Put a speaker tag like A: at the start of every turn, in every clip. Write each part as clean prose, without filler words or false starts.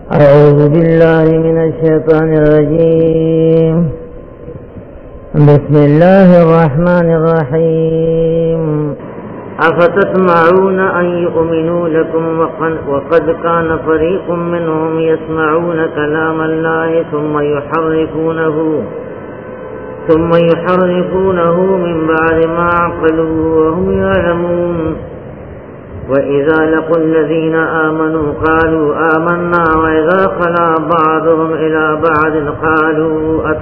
A: أعوذ بالله من الشيطان الرجيم. بسم الله الرحمن الرحيم. أفتطمعون أن يؤمنوا لكم وقد كان فريق منهم يسمعون كلام الله ثم يحرفونه من بعد ما عقلوه وهم يعلمون. وإذا لقوا الذين آمنوا قالوا آمنا وإذا خلا بعضهم إلى بعض قالوا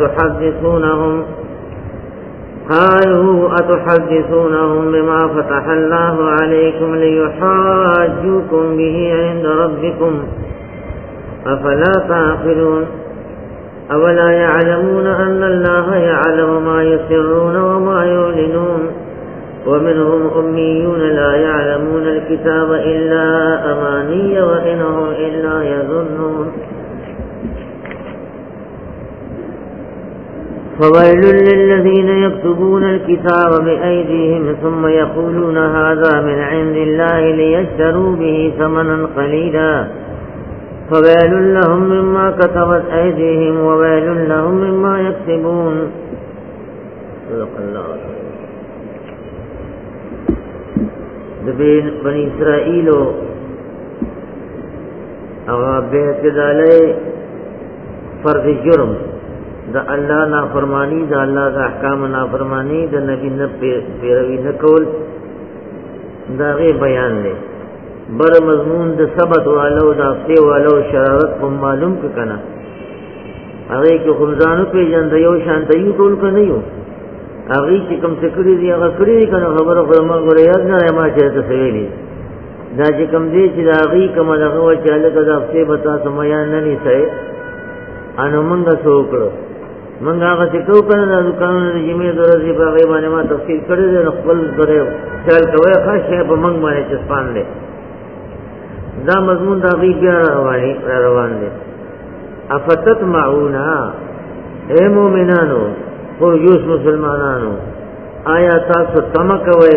A: أتحدثونهم بما فتح الله عليكم ليحاجوكم به عند ربكم أفلا تعقلون. أولا يعلمون أن الله يعلم ما يسرون وما يعلنون. ومنهم أميون لا يعلمون الكتاب إلا أماني وإنهم إلا يظنون. فويل للذين يكتبون الكتاب بأيديهم ثم يقولون هذا من عند الله ليشتروا به ثمنا قليلا فويل لهم مما كتبت أيديهم وويل لهم مما يكسبون. صدق الله. بني اسرائیل او بیعت دالے فرض جرم دا اللہ نافرمانی دا اللہ دا احکام نافرمانی دا نبی پیروی نکول دا غی بیان لے بر مضمون دا ثبت والو دا افتے والو شرارت کو معلوم کنا اغی کی خمزانو پی جان دا یو شانتیو طول کا نیو اغی چې کوم څه کړی دی هغه کړی دی کنه خبره خو ما غوړې یاد نه ما چې ته سویلی دا چې کوم دی چې اغی کوم دغه و چې له دا څه بتا سمیا نه نیسه انو مونږه سوکړو مونږه هغه چې کو کنه د قانون د جمعې درځي په غي باندې ما تفصیل کړی دی خپل درې چل کوي خاصه په مونږ باندې چې سپان دی دا مضمون دا غي بیا روان دی. افتطمعون اے مومنانو پرجوش مسلمانانو آیا تاسو تمکوئے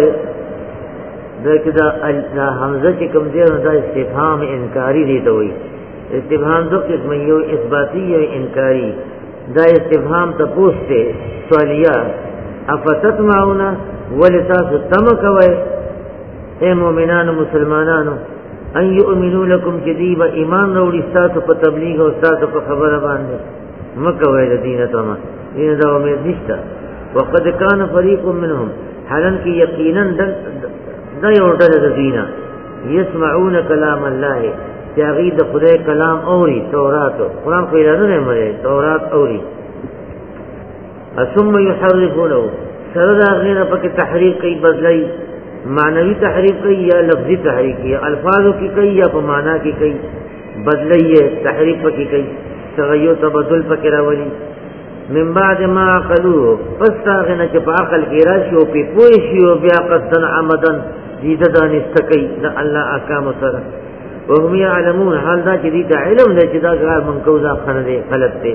A: دا حمزہ چی کم دیر دا استفهام انکاری دیتا ہوئی. استفهام دو قسم یو اثباتی یو انکاری. دا استفهام تا پوچھتے سوالیہ افتطمعونا ولی تاسو تمکوئے اے مومنانو مسلمانانو ان یؤمنو لکم جدیب ایمان روڑی ستاسو پا تبلیغ و ستاسو پا خبر باندے مکوئے دا دینتو ما دین دا امید نشتا. وقد کان فریق منهم حالن کی یقینا دا یوردد دا دینا یسمعون کلام اللہ تیاغی دا خدای کلام اوری توراتو قرآن خیلانو نے مرے تورات اوری ثم یحرفونو سرد آغینا پاک تحریف کئی بدلائی معنوی تحریف کئی یا لفظی تحریف کئی الفاظوں کی کئی یا پا معنی کی کئی بدلائی تحریف پاکی کئی تغیو تبدل پاکی راولی من بعد ما عقلوه پس تاغینا چه پا عقل کی راشیو پی پوشیو بیا قصدن عمدن دیددان استکی دا اللہ احکام سر وهم یعلمون حال دا چه دیتا علم دا چه دا غار منکوزا خندے خلط دے.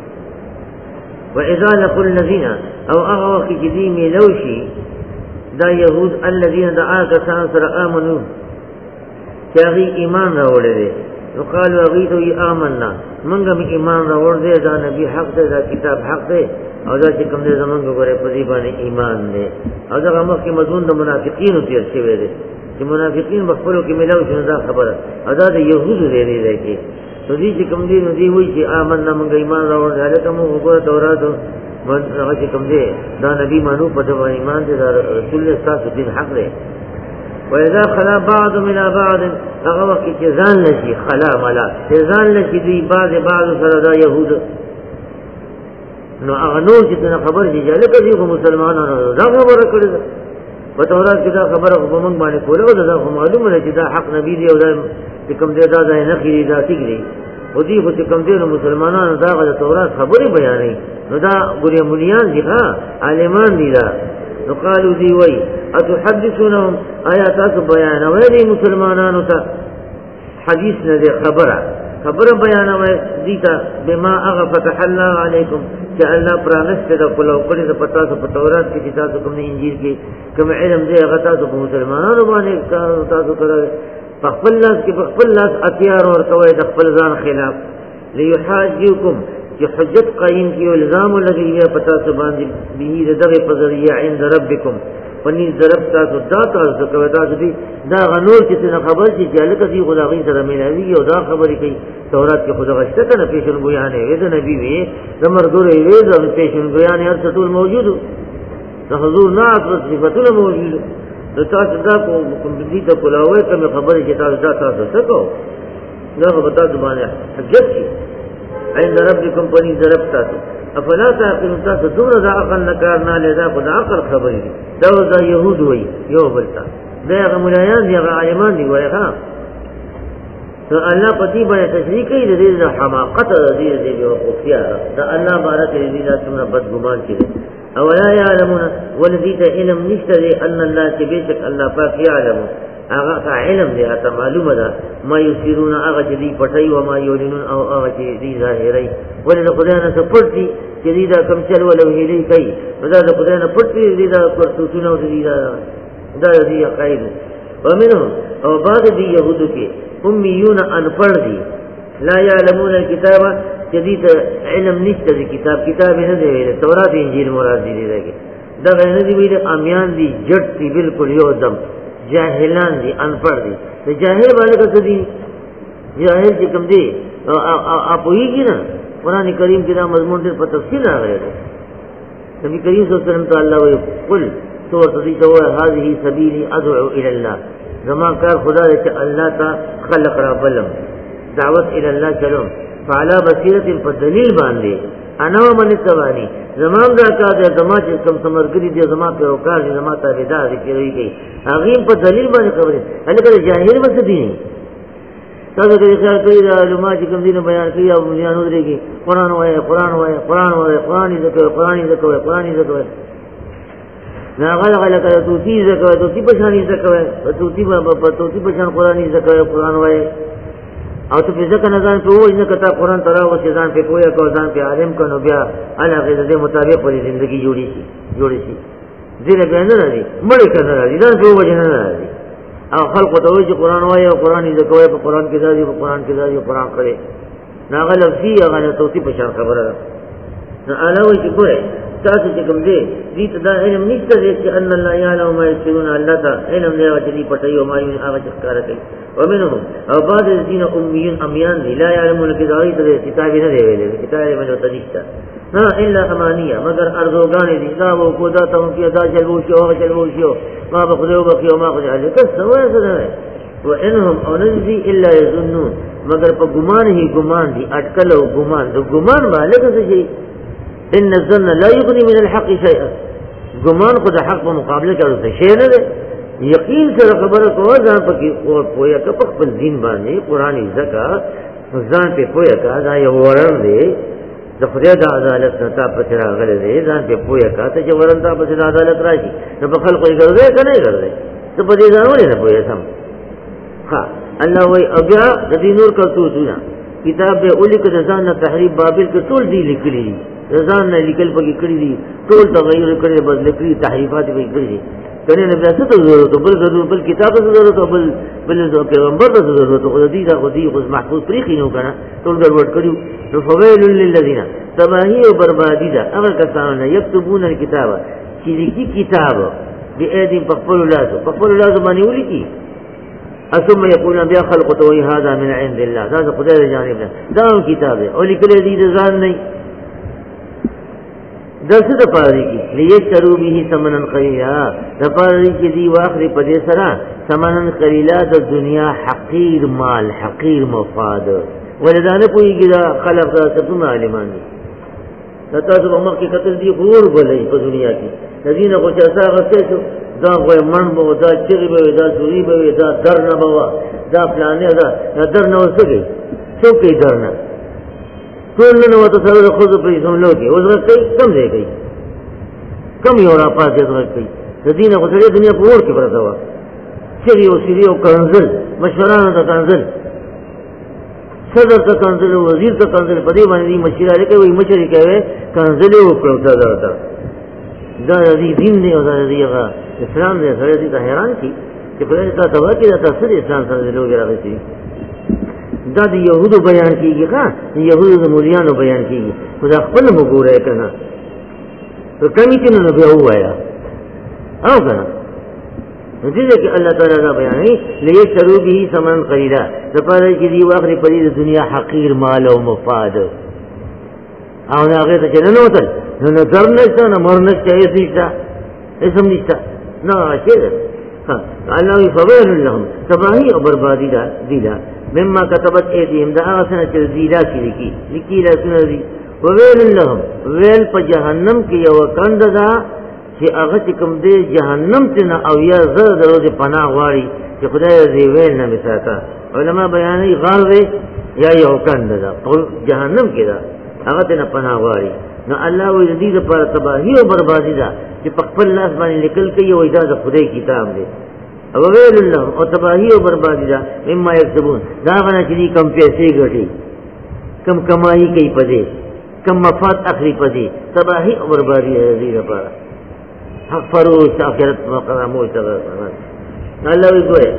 A: وإذا لقوا الذین او اغوکی چه دی میلوشی دا یهود الذین دا آکا سانسر آمنو چه اغی ایمان راوڑے دے وقالوا اغیتو ای آمنا منگا می ایمان راوڑ دے دا نبی حق دے دا کتاب حق دے او دا چکم دے زمانگا گورے پذیبانی ایمان دے او دا غمق کی مضمون دا منافقینو تیر شوے دے کہ منافقین بخبرو کی ملاو شنو دا خبر او دا دا یهودو دے دے کی تو دی چکم دے نو دی ہوئی چی آمنا منگا ایمان راوڑ دے حالکہ مو گورا توراتو چکم دے دا نبی مانو پتبا ایمان دے دا رسول استاس دین حق دے. وإذا خلا بعض من بعض اغوى کی جزان لشی خلا ملا جزان لشی دی بعض سردا یهود نو اغنور جتنا خبر دی جا لکه دی خو مسلمانانو دا خبره کړی ده په تورات کې دا خبره خو موږ باندې کوله او دا خو معلومه ده چې دا حق نبی دی او دا کوم دی دا نه خېری دا ټیک دی او دی خو کوم دی مسلمانانو دا غو تورات خبره بیانې نو دا ګوري مليان دي ها عالمان دي دا نو قالو دی وای اتحدثونهم آیاتات بیان ویلی مسلمانانو تا حدیث نه دی خبر بیان وی دیتا بما فتح الله علیکم چې الله پرانس ته کولو کړی د پتا ته تورات کې چې تاسو کوم انجیل کې کوم علم دی هغه تاسو په مسلمانانو باندې تاسو کړی خپل لاس کې خپل لاس اتیار اور کوي د خپل ځان خلاف ليحاجوکم چې حجت قائم کی الزام لګي پتا سو باندې به دغه فضلیه عند ربکم پنځ ضرب تاسو دا تاسو کوي تاسو دي دا غنور چې څنګه خبر چې جلکه دي خدای سره ملوي او دا خبرې کوي تورات کې خدای غشته کنه پیشن ګویانه وې د نبی وې زمر ګورې وې د پیشن ګویانه هر څه ټول موجود د حضور نعت او صفاتونه موجود د تاسو دا کوم دي ته کولاوي کوم خبرې چې تاسو څه کو دا به تاسو باندې حجت شي عند ربکم پنځ ضرب تاسو افلا تعقلون تاسو دومره د عقل نه کار نه لیدا خو د عقل خبرې دي دا يهود وي یو بلتا دا مولایان دي عالمان دي وایي ها نو الله پتی باندې تشریح کوي د دې حماقت د دې وقوفیا دا الله بارک دې دا څومره بدګمان کړي او لا يعلمون والذي علم نشته ان الله تبارك الله پاک يعلم هغه علم دی اته معلومه ده ما یسرون هغه چې پټي او ما یولنون او هغه چې ظاهري ولې خدای نه سپورتي چې دا کم چل ولو هلي کوي دا خدای نه پټي دا پرتوتونه دا دی قائد ومنهم او بعض دی يهودو کې امیون انپړ دي لا يعلمون الكتاب جديد علم نشته دی کتاب نه دی ویل تورات انجیل مراد دی دغه دا نه دی ویل امیان دي جټ دي بالکل یو دم جاهلان دي انپړ دي ته جاهل باندې څه دي جاهل چې کوم دي اپويږي نه قران کریم کې دا مضمون ډېر په تفصیل راغلی دی نبی کریم صلی الله علیه وسلم تعالی وی قل تو تدی تو هذه سبیلی ادعو الى الله زما کار خدا دې چې الله تا خلق را بلم دعوت الى الله چلو فعلى بصیرت په دلیل باندې انا ومن تبانی زمان دا کار دې زما چې کوم سمرګری دې زما په اوکار دې زما ته ودا دې کوي کوي هغه په دلیل باندې خبره هلکه جاهل وسه دي تاسو دې خیال کوي دا علماء چې کوم دینه بیان کوي او بیان ودرېږي قران وایي قران دې کوي نا غلغه لکه توتی زکوي توتی پشانی زکوي توتی پشان قرآنی زکوي قرآن وای او ته ځکه نه ځان په وای نه کته قرآن ترا او ځان په کوی کو ځان په عالم کنو بیا علاوه دې مطابق پر ژوندۍ جوړی شي دې به نه راځي مړ کنه راځي دا په وجه نه راځي او خلق ته وای چې قرآن وای او قرآنی زکوي په قرآن کې ځای په قرآن کې ځای قرآن کړي نا غلط فی هغه توتی پشان خبره نه علاوه چې ګوره تاسو چې کوم دي دې ته دا علم نشته چې ان الله يعلم ما يسرون الله ته علم دی چې دې پټي او ما یې هغه ښکار کوي ومنهم او بعض الذين اميين اميان لا يعلمون الكتاب کتاب نه دی ویلي کتاب یې مجو تنشتا نه الا امانيه مگر ارزوګان دي دا وو کو دا ته کې دا چلو شو ما بخذو بخيو ما خذ عليه کسوه سره وانهم انذي الا يظنون مگر په ګمان دي اٹکل او ګمان بالغ څه شي ان الظن لا يغني من الحق شيئا ګمان خو د حق په مقابله کې څه شي نه ده یقین سره خبره کوه ځان پکې او پوهه که په خپل دین باندې قرآنی زکا ځان په پوهه کا دا یو ورن دی د خدای د عدالت نه تا په سره غل دی ځان په پوهه کا ته چې ورن تا په سره عدالت راشي نو په خلکو یې ګرځي کنه ګرځي ته په دې ځان ولې نه پوهه سم ها الله وی بیا د دې نور کرتوتونه کتاب به اولی کې ځان نه تحریف بابل کې ټول دی لیکلي ځان نه لیکل پکې کړی دي ټول تغیر کړي بدل کړي تحریفات به کړی کنه نه بیا څه ته ضرورت بل کتاب ته ضرورت بل پیغمبر ته ضرورت خو دې دا خو دې خو محفوظ طریقې نو کنه ټول ګډوډ کړیو نو فویل للذین تباہی او بربادی دا هغه کسان یكتبون الكتاب چې لیکي کتاب دې دې په خپل لازم باندې ولیکي ثم يقولون بیا خلق تو هذا من عند الله دا خدای دې جانب نه دا کتاب او لیکل دې ځان نه دسه د پاره کې لیشترو به ثمنن قلیلا د پاره کې دی واخر په دې سره ثمنن قلیلا د دنیا حقیر مال حقیر مفاد ولدانه پویږي دا خلق تاسو عالمان دي تاسو په مخ کې کتل دي غور بلې په دنیا کې الذين کو چې اساغه څه دا غوې من بو دا چغي به دا سوري به دا درنه بوا دا پلانې دا درنه وسګي څوکې درنه ټول نو ته سره خود په سملو کې اوس راځي کم دی کوي کم یو را پاتې راځي د دینه خو سره دنیا په ور کې پرته و چې یو سری او کنزل مشورانه ته کنزل صدر ته کنزل وزیر ته کنزل په دې باندې مشوره کوي مشورې کوي کنزل او کړو دا دې دین دی او دا دې اسلام دې سره دې حیران کی چې خدای ته توا کې دا تاسو انسان سره لوګي راغلي دا د يهودو بیان کیږي ښا يهودو د مولانو بیان کیږي خدا خپل وګوره کنه تو کمیټه نه به وایا او کنه دې کې الله تعالی دا بیانې ليشتروا به ثمن قليلا د پاره چې دی واخري په دې دنیا حقیر مال او مفاد او هغه ته چې نه وته نو نظر نشته نه مر نشته هیڅ اسم نشته نه شي ها الله يفويل لهم تباهي او بربادي دا دیلا مما كتبت ايديهم دا هغه څنګه چې دیلا کې لیکي لا سنري وويل لهم ويل په جهنم کې یو کند دا چې هغه کوم دې جهنم ته نه او یا زړه دروازه پناه غواړي چې خدای دې ویل نه مساکا علما بیانې غار وي یا یو کند دا جهنم کې دا هغه ته نه پناه غواړي نو الله وی دې لپاره تباہی او بربادي ده چې په خپل لاس باندې لیکل کوي او دا د خدای کتاب دی او ویل لهم او تباہی او بربادي ده مما یكسبون دا غنه چې کم پیسې ګټي کم کمایي کوي پدې کم مفاد اخلي پدې تباہی او بربادي دې لپاره حق فروش آخرت مقامو اتغیر اللہ وی گوئے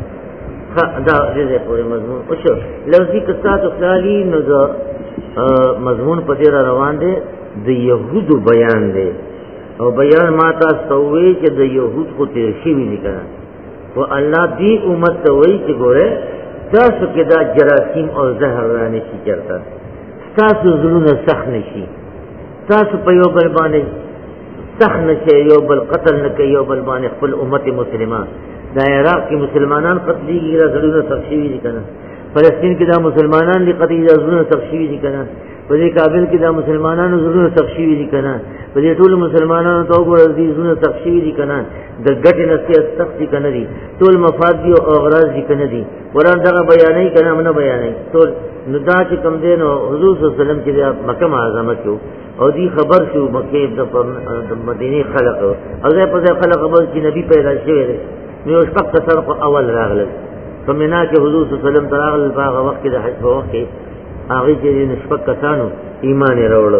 A: دا دیده پوری مضمون اوشو لفظی قصات اخلالی نو دا مضمون پدیر روان دے دا یهود بیان دے او بیان ماتا سووی چه دا یهود خود ترشیوی نکنا و اللہ دی امت سووی چه گوئے تاسو که دا جراثیم او زهر رانشی چرتا تاسو ظلون سخ نشی تاسو پیو بلبانی سخت نشه یو بل قتل نکي یو بل باندې خپل امت مسلمان دا عراق کې مسلمانان قتلېږي دا زړونه تخشيوي دي کنه فلسطین کې دا مسلمانان دي قتلېږي دا زړونه تخشيوي دي کنه په دې کابل کې دا مسلمانانو زړونه تخشيوي دي کنه په دې ټول مسلمانانو ته وګورئ دي زړونه تخشيوي دي کنه د ګټې نصیحت سخت کنه دي ټول مفاد دي او اغراض دي کنه دي قرآن دا بیانې کنه موږ بیانې ټول نو دا چې کوم دین او حضور صلی الله علیه وسلم چې مکه معظمه کې او دی خبر شو مکه د مدینه خلق او زه په خلق خبر چې نبی پیدا شوی دی نو شپږ کسر په اول راغله فمنا کې حضور صلی الله علیه وسلم تراغل په هغه وخت کې د حج په وخت کې هغه چې شپږ کسانو ایمان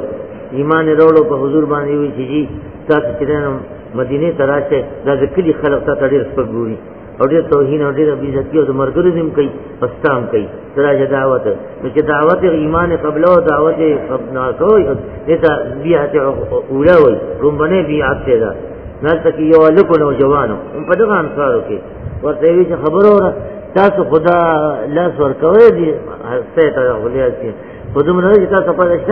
A: وروړو په حضور باندې وی چې تاسو چې مدینه تراشه د کلی خلق ته ډېر سپګوري او ډېر توهین او ډېر عزت او د مرګرو دیم کوي پستام کوي تراشه دعوت نو چې دعوت ایمان قبل او دعوت خپنا کوي دته بیا ته اولوي رومبنه بیا ته دا نه تکي یو لکو نو جوانو په دغه انصارو کې ورته وی چې خبره وره تاسو خدا لاس ورکوي دي څه ته غوړیا شي په دومره چې تاسو په دشت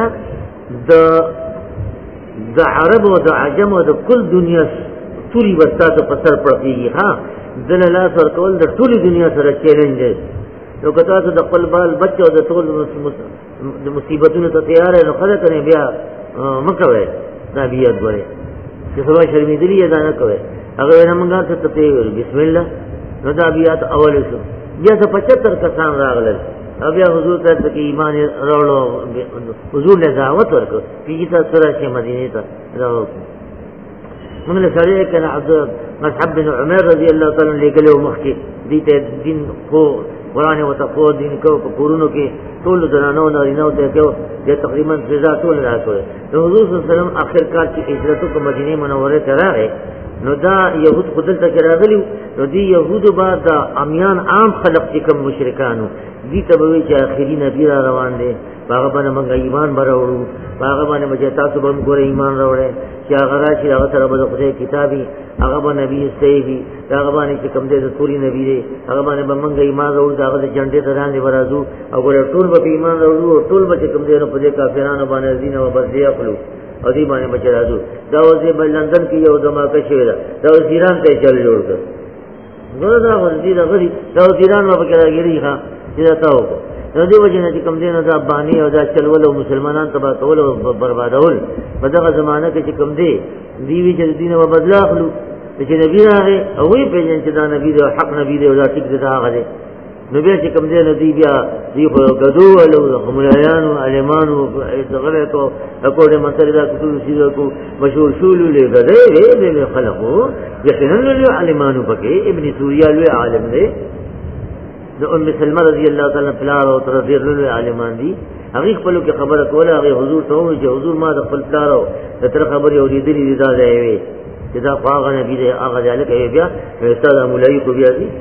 A: د عرب او د عجم او د کل دنیا ټولي وستاسو په سر پړکیږي ها دل لاس ورکول د ټولي دنیا سره چیلنج دی نو که تاسو د خپل بال بچو د ټول د مصیبتونو ته تیار نه خلک نه بیا مکوي دا بیا دوی چې سبا شرمېدلی یا نه کوي هغه نه مونږه ته ته بسم الله نو دا بیا اول شو بیا 75 کسان راغلل او بیا حضور ته کې ایمان راوړو حضور له دعوت ورکړ چې تاسو راشه مدینه ته راوړو موږ له سره کله عبد مصعب بن عمر رضی الله تعالی عنہ لګلو مخکې دې ته دین خو قرآن و تقوی دین کو قرونو کې ټول درانو نارینو ته کې د تقریبا سزا ټول راځي نو حضور صلی الله علیه وسلم اخر کال کې هجرت کو مدینه منوره ته راغی نو دا يهود خدل ته راغلي نو دی يهود بعد امیان عام خلق چې کوم مشرکانو دي ته به چې اخري نبی را روان دي هغه باندې موږ ایمان براوړو هغه باندې مجه تاسو به موږ ایمان راوړې چې هغه راشي هغه سره به خدای کتابي هغه به نبی سیدی هغه باندې چې کوم دې ټولي نبی دي هغه باندې به موږ ایمان راوړو هغه د جنډې ته باندې ورازو او ګور ټول به ایمان راوړو ټول به کوم دې په دې کافرانو باندې دین او بس یې خپلو او دې باندې بچ راځو دا وځي بل لندن کې یو دماکه شوی دا ایران ته چل جوړ کړ دا ورځي دا غري دا ایران ما پکې راګری ښا چې دا تاو نو دې وجه نه چې کوم دین دا باندې او دا چلول او مسلمانان تبا کول او بربادول په دغه زمانہ کې چې کوم دی وی چې دین او بدلا اخلو چې نبی راغی او وی په جن چې دا نبی دی حق نبی دی او دا ټیک دی دا هغه دی نو بیا چې کوم دی نو دی بیا دی خو غدو او خملایانو علمانو غلطو اکوړه مسله دا کتو سیده کو مشهور شول له غدې له خلقو یقینا له علمانو پکې ابن سوریا له عالم دی د ام سلمہ رضی الله تعالی عنها او رضی الله عالمان دي هغه خپل کې خبره کوله هغه حضور ته وی چې حضور ما د خپل پلارو تر خبرې اوریدلې دا دی چې دا هغه نبی دی هغه ځاله کوي بیا استاد مولوی کو بیا دي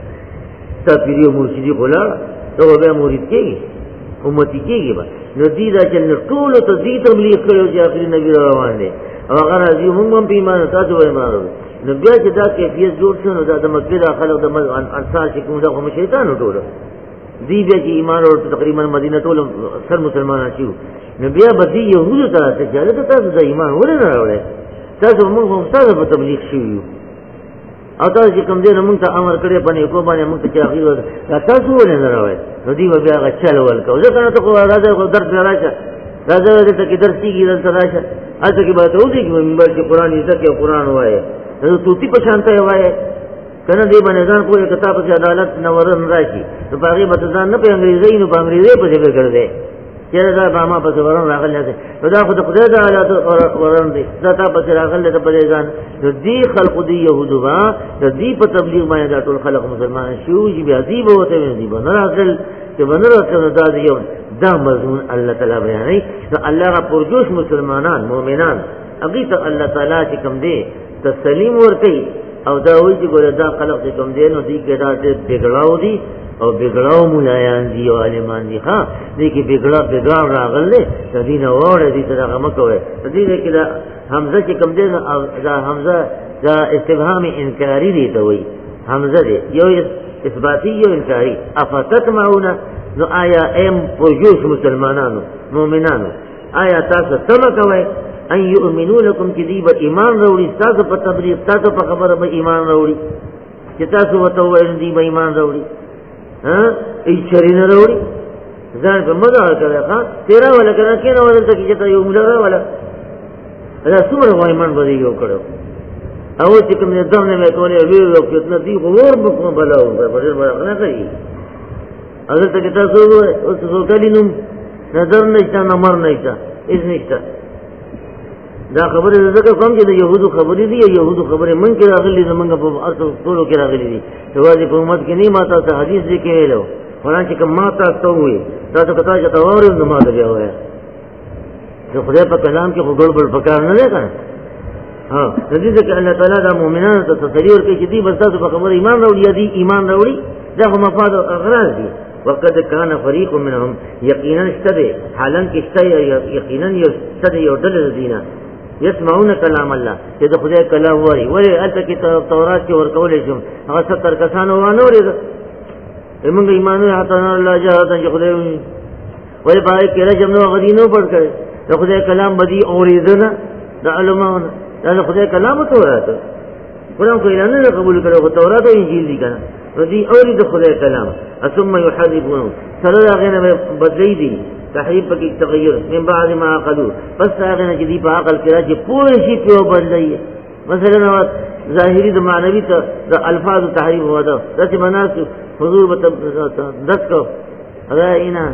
A: تا پیریو مرشدی خلا ته به مرید کېږي امتی کېږي به نو دې دا چې ټول ته دې تبلیغ کړو چې اخري نبی روان دي او هغه راځي موږ هم په ایمان تاسو وایي ما نو بیا چې دا کیفیت جوړ شو نو دا د مکه د خلک د انصار چې کوم دا هم شیطان ټول دی بیا چې ایمان او تقریبا مدینه ټول سر مسلمانان شو نو بیا به دې يهودو ته چې تاسو د ایمان ولې نه راوړل تاسو موږ هم تاسو په تبلیغ شوو او تاسو چې کوم دې موږ ته امر کړی باندې کو باندې موږ ته اخیر تاسو ولې نه راوړل نو دی بیا هغه چل ولکو ځکه ته خو راځه درس راځه راځه ته کې درس کیږي دلته راځه اته کې به ته ودی کې منبر کې قران دې ته قران وایي نو توتی په شانته وایي کنه دې باندې ځان کوی کتاب په عدالت نورن راشي نو باغې به ځان نه په انګریزي نو په انګریزي په ځای کړی چیرې دا باما په ورن راغلی دی نو دا خو د خدای د حالات ورن دی دا تا په راغلی ته په ځان د دې خلق دی يهودو با د دې په تبلیغ باندې دا ټول خلق مسلمان شو چې بیا دې به وته دي به نه راغل چې به نه راغل دا یو دا مضمون الله تعالی بیانوي نو الله را پرجوش مسلمانان مؤمنان هغه ته الله تعالی چې کوم دی تسلیم ورکړي او دا وایي چې ګوره دا خلق چې کوم دی نو دې کې دا بګړاو دي او بګړاو مولایان دي او عالمان دي ها دې کې بګړاو راغله د دې نه وره دې ته هغه مکوي دې کې دا حمزه چې کوم دی دا حمزه دا استفهام انکاری دی ته وایي حمزه دی یو اثباتی یو انکاری افتتمعون نو آیا ایم پرجوش مسلمانانو مؤمنانو آیا تاسو سمکوي ان یؤمنو لکم چې دی به ایمان راوړي تاسو په تبلیغ تاسو په خبره به ایمان راوړي چې تاسو وته وایي دی به ایمان راوړي ها ای چرینه راوړي ځان په مزه کوي ښا تیرا ولا کنه کینه ولته کې ته یو ملګری ولا دا څومره وایي من به یو کړو او چې کوم نه دمه مې کولې ویو کتنه دی غور په کوم بلاو په ډېر باندې کوي اگر ته تاسو اوس وکړینم نظر نشته نمبر نشته هیڅ نشته دا خبره زکه کوم چې د يهودو خبرې دي يهودو خبره من کې راغلي زمونږ په اصل ټولو کې راغلي دي توازي په امت کې نه ماته ته حدیث دې کې ویلو قرآن چې کوم ماته ته وي تاسو کته چې تاورې نو ماته بیا وایي چې خدای په کلام کې خو ګړبړ پکار نه دی کنه ها د دې چې الله تعالی د مؤمنانو ته تسلیور کوي چې دې بس تاسو په خبره ایمان راوړي دي ایمان راوړي دا هم مفاد او اغراض دي وقد كان فريق منهم يقينا اشتدى حالا کې يقينا يشتدى يودل دينا يسمعون كلام الله چې د خدای کلام وایي ولې الته کې تورات کې ورکولې شم هغه 70 کسانو وانه ورېده موږ ایمان هاته الله جهاته چې خدای ولې پای کې رجم نو غدینو پړ کړي د خدای کلام بدی اورېدنه د علماونو دا خدای کلام تورات قرآن کو اعلان نه قبول کړو تورات او انجیل دي کنه ردی اورید خدای کلام ثم يحرفونه سره هغه بدلی دي تحریف پکې تغیر من بعد ما عقلوا پس هغه نه چې دی په عقل کې راځي پوره شي په بدلایي مثلا ظاهری د معنوي ته د الفاظ تحریف هوا ده چې مناس حضور به دس کو راینا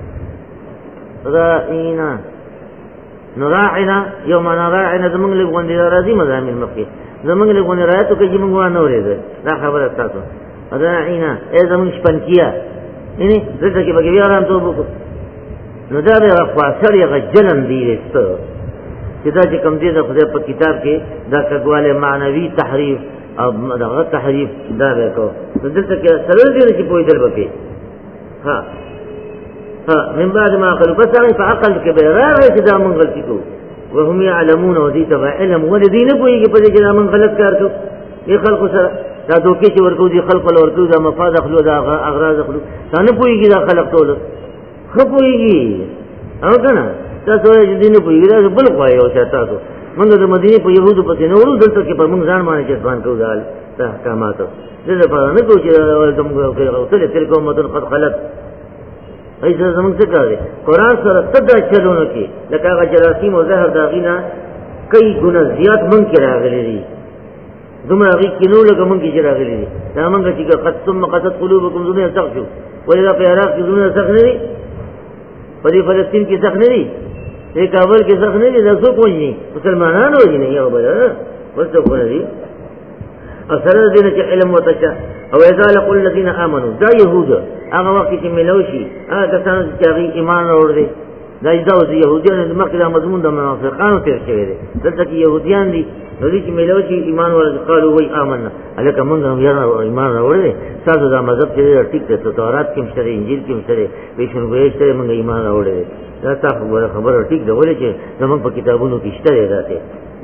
A: نراعنا یوم نراعنا زمونږ له غونډې راځي مزامین مکه زمونږ له غونډې راځي ته چې موږ وانه ورېده دا خبره تاسو راینا ای زمونږ شپنکیا نه دغه کې به بیا رام ته وکړو نو دا به خاصړی غجلن دی رسته چې دا چې کوم دی د خدای په کتاب کې دا کګواله معنوي تحریف او دغه تحریف دا وکړو دلته کې سره دې چې په دې وکړي ها من بعد ما قالوا بس په عقل کې به راغی چې دا مونږ غلطي کوو وهم يعلمون ودي تبع علم ولدين پويږي په دې چې دا مونږ غلط کار کوو یې خلق سره دا دوکې چې ورکو دي خلق له ورکو دا مفاد اخلو دا اغراض اخلو څنګه پويږي دا خلق ټول خپويږي او کنه تاسو یې دین پويږي دا بل کوي او تاسو موږ د مدینه په يهودو پسې نه ورو دلته کې پر موږ ځان باندې چې ځان کوو دا احکامات دې په نه کوو چې تم ته تل کوم متن قد خلق ایسا زمون څه کوي قران سره صدا چلونه کې لکه هغه جراثیم او زهر داغینا کئی ګنا زیات مونږ کې راغلي دي دومره هغه کینو لکه مونږ کې راغلي دي دا مونږ چې قسم قصد قلوبکم زونه تخشو ولې په عراق کې زونه سخت نه دي په دې فلسطین کې سخت نه دي په کابل کې سخت نه دي دا څه کوي مسلمانانو دي نه یو بل ورته کوي اثر دې چې علم وتچا او اذا لقل الذين امنوا دا يهود هغه وخت چې ملوشي هغه کسان چې ایمان اوري دا اوس يهوديان د مخکې دا مضمون د منافقانو تیر شوی دی دلته کې يهوديان دي نو دې چې ملو چې ایمان ورته قالو وای آمنا الکه موږ هم یاره ایمان راوړل تاسو دا مذهب چې ټیک ته تورات کې مشته انجیل کې مشته پیشن ګوښته موږ ایمان راوړل دا تاسو خبره ټیک ده ولې چې زموږ په کتابونو کې شته راته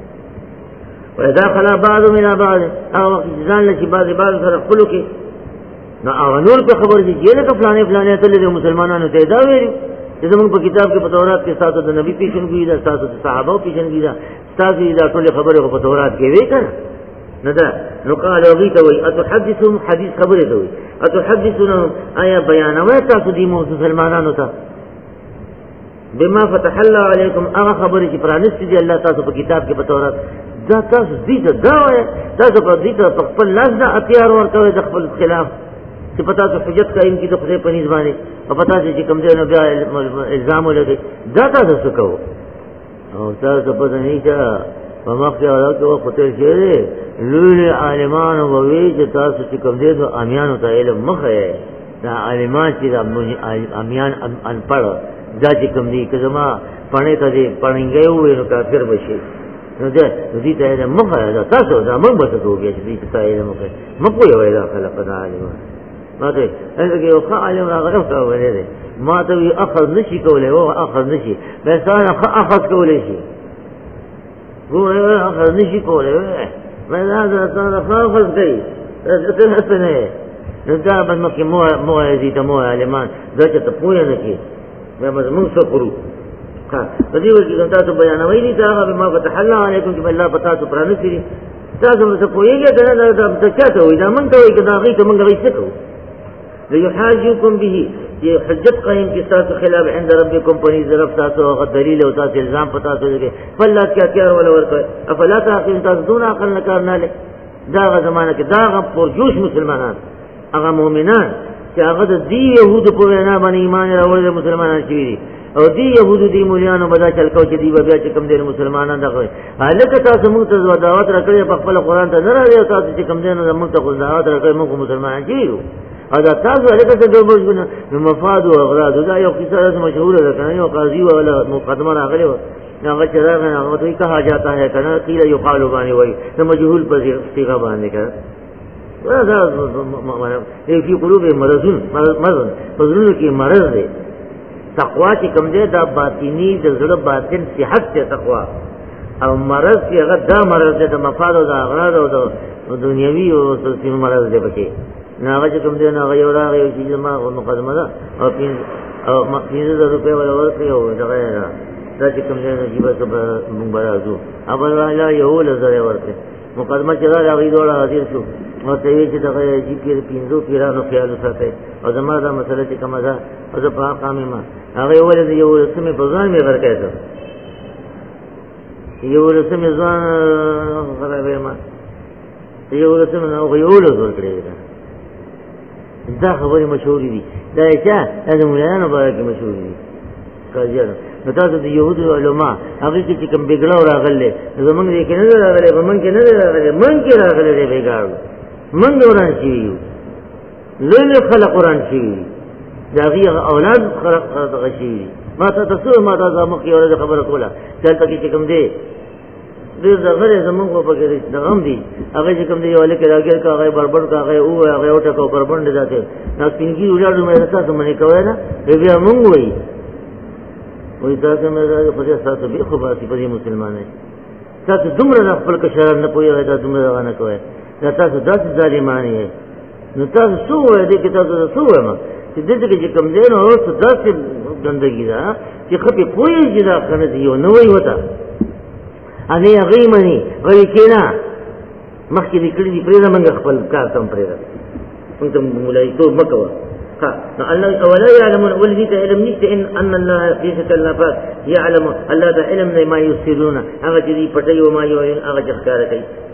A: وإذا خلا بعض من بعض او ځان لشي بعض سره خپلو کې نو او نور په خبر دي چې لکه فلانه ته د مسلمانانو ته دا ویل چې زموږ په کتاب کې په تورات کې تاسو د نبی پیشنګوئی ده تاسو د صحابه پیشنګوئی ده تاسو دا ټول خبره په تورات کې وی کړه نه ده نو قال وغيت وي اتحدثهم حديث خبره ده وي اتحدثون آیا بیانوي تاسو د مسلمانانو ته بما فتح الله عليكم هغه خبره چې پرانست دي الله تاسو په کتاب کې په تورات دا تاسو دې دا وایي تاسو په دې ته خپل لاس دا اختیار ورکوي د خپل خلاف چې پتا ته حجت قائم کی د خدای په نسبت باندې او پتا چې کوم دې نو بیا الزام ولګي دا تاسو څه کوو او تاسو په دې نه چې په مخکې راځو او پته شي لولي عالمانو ووي چې تاسو چې کوم دې نو امیانو ته علم مخه دا عالمان چې امیان ان پړ دا چې کوم دې کزما پړې ته دې پړنګي وې نو کافر بشي نو دې ته مخه دا تاسو دا موږ به ته وګورئ چې دې ته علم مخه مکو یو دا خلق دا عالمان ماته هغه یو عالم راغلی خو ولې ما ته یو اخذ نشي کولای او اخذ نشي بس انا اخذ کولای شي ګوره اخذ نشي کولای ما دا اخذ کوي څه نه دا به مکه مو یزيد مو علمان دا چې ته پوهه نه کی ما موږ څه کړو ها په دې وجه کې تاسو بیانوي دي دا به ما فتح الله علیکم چې الله پتا ته پرانه کړی تاسو څه پوهیږئ دا څه چاته وي دا مونږ ته وي دا غي ته مونږ غي څه کوو ليحاجوكم به یہ حجت قائم کی ساتھ خلاف عند ربكم پنی ظرف تاسو او دلیل او تاسو الزام پتا تو کہ فلا کیا کیا ولا ورکه افلا تعقلون تاسو دون عقل نه کار نه دا زمانہ کې دا پرجوش مسلمانان هغه مؤمنان چې هغه د دی يهود په وینا باندې ایمان راوړل مسلمانان شي او دی يهود دی مولیانو بدا چل کو چې دی بیا چې کوم دین مسلمانان دغه الکه تاسو موږ ته دعوت راکړې په خپل قران ته نه راځي تاسو چې کوم دین موږ ته دعوت راکړې موږ مسلمانان کیو ادا تاسو الکه ته دوه مفاد او اغراض دا یو قصه مشهور ده کنه یو قاضي ولا مقدمه راغلی هغه چې راغی هغه ته کہا جاتا ہے کنه قیل یقال باندې وای ته مجهول په صيغه باندې کړه دا فی قلوب مرض فزلون کی مرض دی تقوا چې کوم دی دا باطینی د زړه باطن صحت ته تقوا او مرض چې هغه دا مرض دی د مفاد او د اغراض او د دنیوي او سیاسي مرض دی پکې ناغه چې کوم دی ناغه یو راغی چې ما مقدمه ده او 5000 روپے ولا ورته یو دغه دا چې کوم دی چې به موږ برازو ابل والا یو لزر ورته مقدمه چې راغی دوړه حاضر شو او ته یې چې دغه چې پیر 500 پیرانو خیال ساتي او زما دا مسله چې کومه ده او زه په قامه ما هغه ولې یو رسمي بزان می ورکړی ته یو رسمي ځان غره ما یو رسمي نو یو لزر کړی دا خبرې مشهورې دي دا چې د مولانا باندې مشهور دي قاضیانو نو تاسو د يهودو علما هغه چې کوم بګړو راغله زمونږ دې کې نه راغله زمونږ کې نه راغله مونږ کې راغله دې بګړو مونږ وران شي لږ خلق قران شي دا غي اولاد خلق غشي ما تاسو ما دا مخ یو خبره کوله دلته کې کوم دې دې زغره زمونږ په کې د غم دي هغه چې کوم دی یو لکه راګر کا هغه بربند کا هغه او هغه وټه کو بربند ځاته نو پینګي وړاندې مې تاسو منې کوي نه بیا مونږ وایي وې تاسو مې راځي په تاسو به خو باسي په مسلمانانه تاسو دومره خپل کشران نه پوي دا دومره نه کوي دا تاسو داسې ظالمانه نو تاسو څو وې دې کې تاسو څو ما چې دې کې کوم دی نو تاسو داسې ګندګي دا چې خپې پوي چې دا کنه دی نو وای وتا اني غیمني غوي کینا مخکې دې کړی دې پرې زمونږ خپل کار تم پرې ده انت مولایتو مکوا ها الله ولا يعلم والذي علم نشته ان الله يشهد الله پاک يعلم الله ده علم ما يسرون هغه دې پټي او ما یو هغه ښکار کوي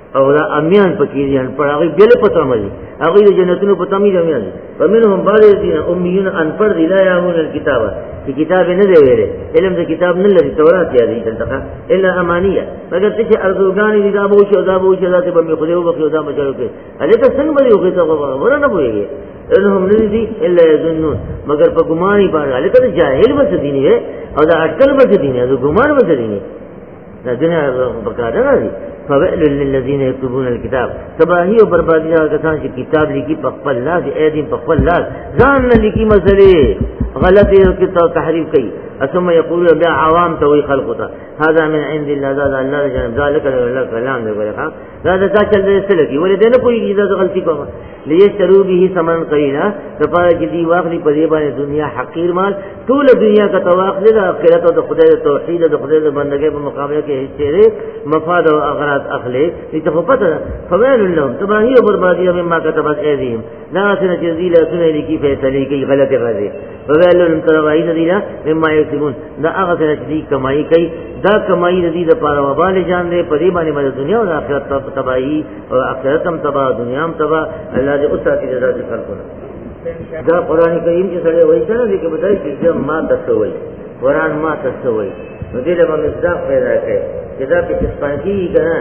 A: او دا امیان پکې دي ان پړ هغه بل پتا مې هغه د جنتونو پتا مې امیان دي ومنهم بعض الذين اميون ان پر دي لا يعلمون الكتاب چې کتاب نه دی ویلې علم د کتاب نه لري تورات یادې دلته الا امانيه مگر چې ارزوګان دي دا بو شو ذات به خو دې وبخو دا مچلو کې اته ته څنګه به یو کتاب ورنه پويږي انهم ندي الا يظنون مگر په ګماني باندې اته جاهل بس دي نه او دا اٹکل بس دي نه دا ګمان بس دي نه دا دنیا بقاده نه فوائل للذین یكتبون الكتاب تباہی و بربادی کسان چې کتاب لیکي په خپل لاس ایدین په خپل لاس ځان نه لیکي مسلې غلطي او کتاب تحریف کوي ثم يقولون بیا عوام توي خلقته هذا من عند الله ذا الله جل ذلك الكلام دی ورخه دا تا چل دې سلګي ولې دنه کوئی دا غلطي کوم ليشتروا به ثمن قليلا تفاج دي واخلي په دې باندې دنیا حقیر مال ټول دنیا کا تواخل د آخرت او د خدای توحید د خدای د بندګۍ په مقابله کې هیڅ مفاد او اغراض اخلي چې په پته فوائل لهم تباہی او بربادی مما كتبت ايديهم لا سنجزي لا سنه لکی فیصله کی غلط راځي فوائل لهم تباہی دينا مما يكسبون دا هغه چې کمایي کوي دا کمایي د دې لپاره وبال جان دې په دې باندې د دنیا او آخرت تباہی او آخرت هم تباہ دنیا هم تباہ الله دې اوسه کې رضا خلقونه دا قران کریم چې سره وایي کنه دې کې بدای چې ما تسوي قران ما تسوي نو دې له مصداق پیدا کړي چې دا په اسپانکی کنه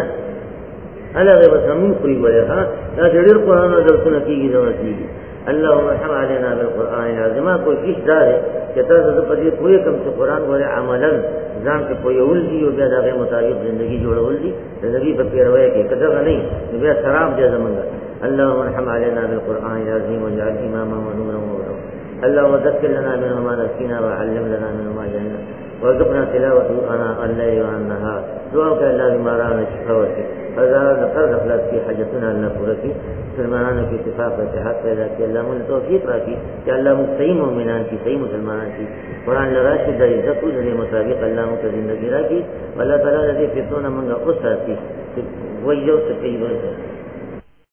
A: هغه به سمون کوي وایي دا ډېر قران او درسونه کیږي دا وایي اللهم ارحم علينا بالقران العظیم کوشش دا ہے کہ تاسو په دې پوهه کوم چې قران غوړي عملاً ځان ته پوهول دي او بیا دغه مطابق ژوندۍ جوړول دي د نبی په پیروي کې کده نه بیا شراب دې زمونږ اللهم ارحم علينا بالقران العظیم واجعل اماما ونورا ونورا اللهم ذكر لنا منه ما نسينا وعلم لنا منه ما جهلنا وارزقنا تلاوته آناء الليل والنهار دعاك الله بما رانا شفاوتك فزاد قرض اخلاص کی حاجتنا اللہ پورا کی مسلمانوں کی اتفاق و اتحاد پیدا کی اللہ مل توفیق راکی کہ اللہ صحیح مومنان کی صحیح مسلمانان کی قرآن لراشد در عزت و در مطابق اللہ مت زندگی راکی اللہ تعالی رضی فتونا منگا اس راکی ویجو سے کئی برس